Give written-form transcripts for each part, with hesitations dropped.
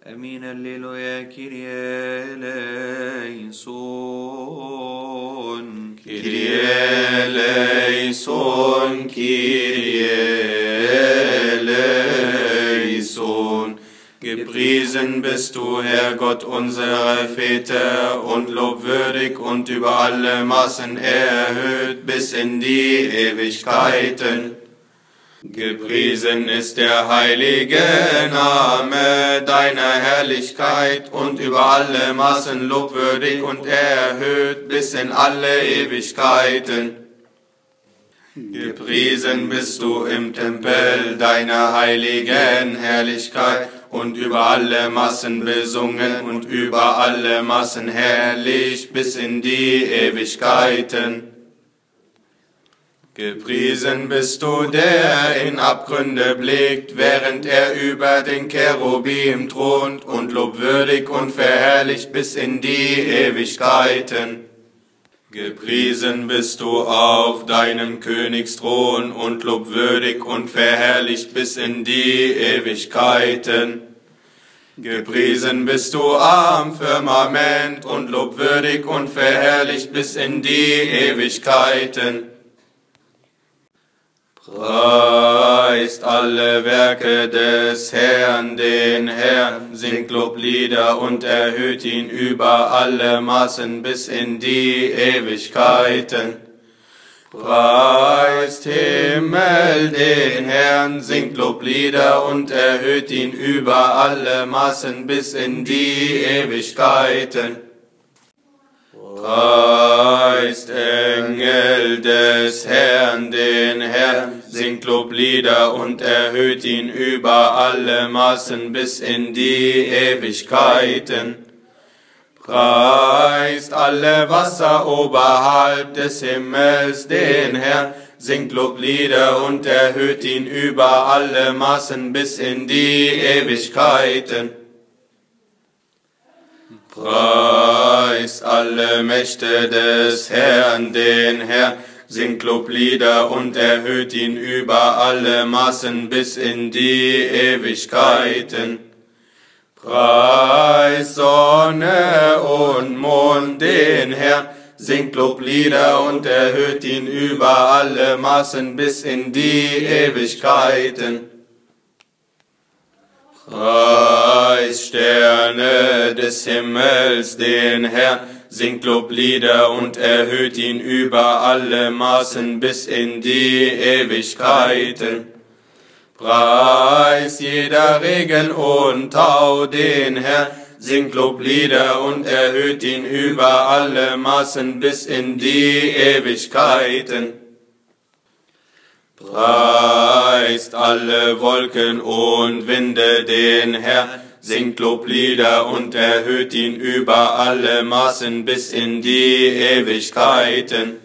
أمين الليلويا كيريا ليسون Kyrie eleison, Kyrie eleison. Gepriesen bist du, Herr Gott unserer Väter, und lobwürdig und über alle Maßen erhöht bis in die Ewigkeiten. Gepriesen ist der heilige Name deiner Herrlichkeit und über alle Maßen lobwürdig und erhöht bis in alle Ewigkeiten. Gepriesen bist du im Tempel deiner heiligen Herrlichkeit und über alle Maßen besungen und über alle Maßen herrlich bis in die Ewigkeiten. Gepriesen bist du, der in Abgründe blickt, während er über den Cherubim thront, und lobwürdig und verherrlicht bis in die Ewigkeiten. Gepriesen bist du auf deinem Königsthron und lobwürdig und verherrlicht bis in die Ewigkeiten. Gepriesen bist du am Firmament und lobwürdig und verherrlicht bis in die Ewigkeiten. Preist alle Werke des Herrn, den Herrn, singt Loblieder und erhöht ihn über alle Maßen bis in die Ewigkeiten. Preist Himmel den Herrn, singt Loblieder und erhöht ihn über alle Maßen bis in die Ewigkeiten. Preist Engel des Herrn, den Herrn, singt Loblieder und erhöht ihn über alle Maßen bis in die Ewigkeiten. Preist alle Wasser oberhalb des Himmels, den Herrn, singt Loblieder und erhöht ihn über alle Maßen bis in die Ewigkeiten. Preist alle Mächte des Herrn, den Herrn, singt Loblieder und erhöht ihn über alle Maßen bis in die Ewigkeiten. Preist Sonne und Mond, den Herrn, singt Loblieder und erhöht ihn über alle Maßen bis in die Ewigkeiten. Preist Sterne des Himmels, den Herrn, singt Loblieder und erhöht ihn über alle Maßen bis in die Ewigkeiten. Preist jeder Regen und Tau den Herrn, singt Loblieder und erhöht ihn über alle Maßen bis in die Ewigkeiten. Preist alle Wolken und Winde den Herrn, singt Loblieder und erhöht ihn über alle Maßen bis in die Ewigkeiten.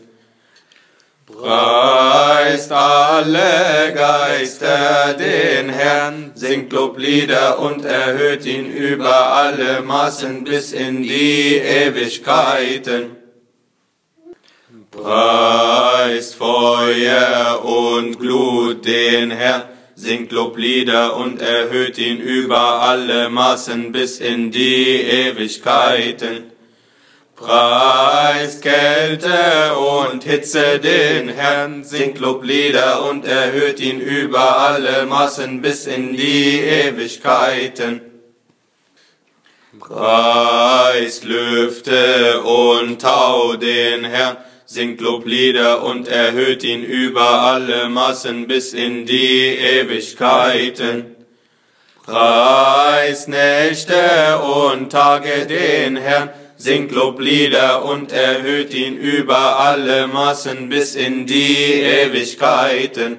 Preist alle Geister den Herrn, singt Loblieder und erhöht ihn über alle Maßen bis in die Ewigkeiten. Preist Feuer und Glut den Herrn, singt Loblieder und erhöht ihn über alle Maßen bis in die Ewigkeiten. Preist Kälte und Hitze den Herrn, singt Loblieder und erhöht ihn über alle Maßen bis in die Ewigkeiten. Preist Lüfte und Tau den Herrn, singt Loblieder und erhöht ihn über alle Maßen bis in die Ewigkeiten. Preist Nächte und Tage den Herrn, singt Loblieder und erhöht ihn über alle Maßen bis in die Ewigkeiten.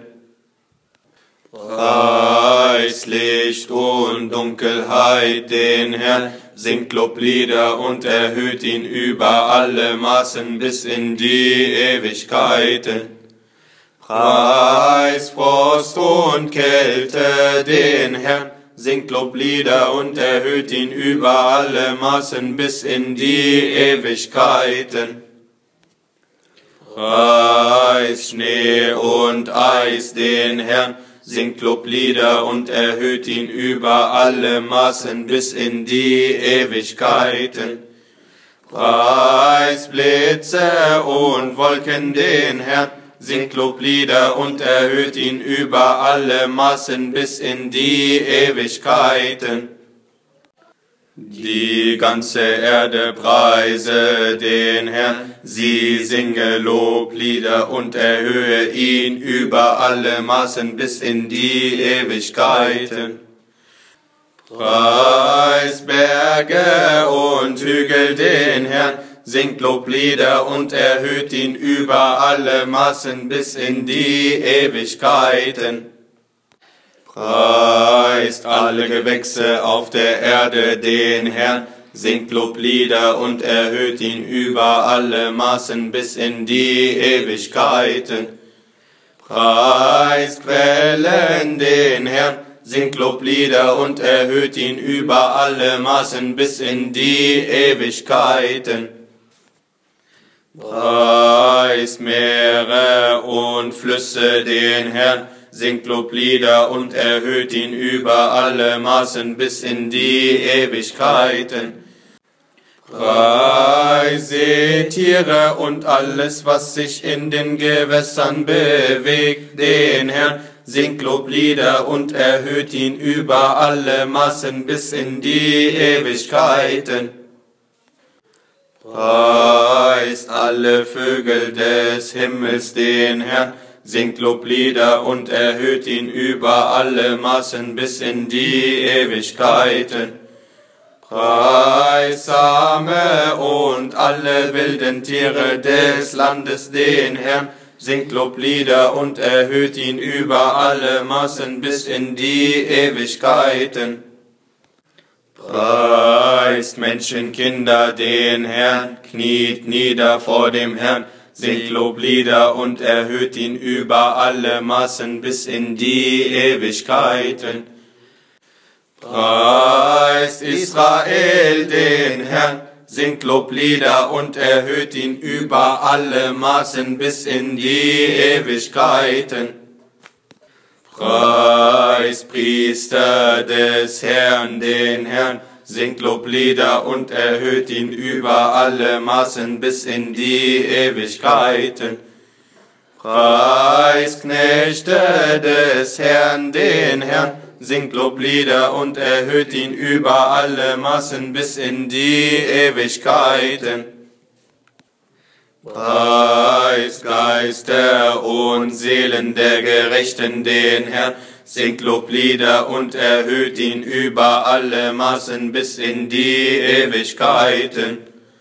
Preist Licht und Dunkelheit den Herrn, singt Loblieder und erhöht ihn über alle Maßen bis in die Ewigkeiten. Preist Frost und Kälte den Herrn, singt Loblieder und erhöht ihn über alle Maßen bis in die Ewigkeiten. Preist Schnee und Eis den Herrn, singt Loblieder und erhöht ihn über alle Maßen bis in die Ewigkeiten. Preist Blitze und Wolken den Herrn, singt Loblieder und erhöht ihn über alle Maßen bis in die Ewigkeiten. Die ganze Erde preise den Herrn, sie singe Loblieder und erhöhe ihn über alle Maßen bis in die Ewigkeiten. Preist Berge und Hügel den Herrn, singt Loblieder und erhöht ihn über alle Maßen bis in die Ewigkeiten. Preist alle Gewächse auf der Erde den Herrn, singt Loblieder und erhöht ihn über alle Maßen bis in die Ewigkeiten. Preist Quellen den Herrn, singt Loblieder und erhöht ihn über alle Maßen bis in die Ewigkeiten. Preist Meere und Flüsse den Herrn, singt Loblieder und erhöht ihn über alle Maßen bis in die Ewigkeiten. Preist Seetiere und alles, was sich in den Gewässern bewegt, den Herrn, singt Loblieder und erhöht ihn über alle Maßen bis in die Ewigkeiten. Preist alle Vögel des Himmels den Herrn, singt Loblieder und erhöht ihn über alle Maßen bis in die Ewigkeiten. Preist Same und alle wilden Tiere des Landes den Herrn, singt Loblieder und erhöht ihn über alle Maßen bis in die Ewigkeiten. Preist Menschenkinder den Herrn, kniet nieder vor dem Herrn, singt Loblieder und erhöht ihn über alle Maßen bis in die Ewigkeiten. Preist Israel den Herrn, singt Loblieder und erhöht ihn über alle Maßen bis in die Ewigkeiten. Preist Priester des Herrn den Herrn, singt Loblieder und erhöht ihn über alle Maßen bis in die Ewigkeiten. Preist Knechte des Herrn den Herrn, singt Loblieder und erhöht ihn über alle Maßen bis in die Ewigkeiten. Preist Geister und Seelen der Gerechten den Herrn, singt Loblieder und erhöht ihn über alle Maßen bis in die Ewigkeiten.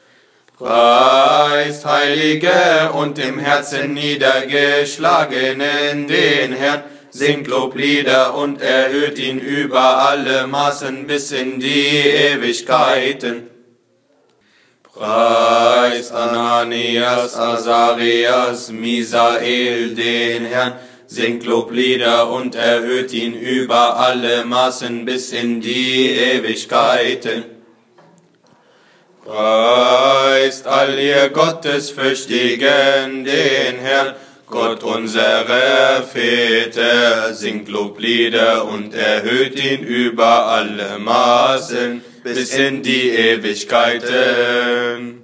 Preist Heilige und im Herzen Niedergeschlagenen den Herrn, singt Loblieder und erhöht ihn über alle Maßen bis in die Ewigkeiten. Preist Ananias, Azarias, Misael den Herrn, singt Loblieder und erhöht ihn über alle Maßen bis in die Ewigkeiten. Preist all ihr Gottesfürchtigen den Herrn, Gott unsere Väter, singt Loblieder und erhöht ihn über alle Maßen bis in die Ewigkeiten.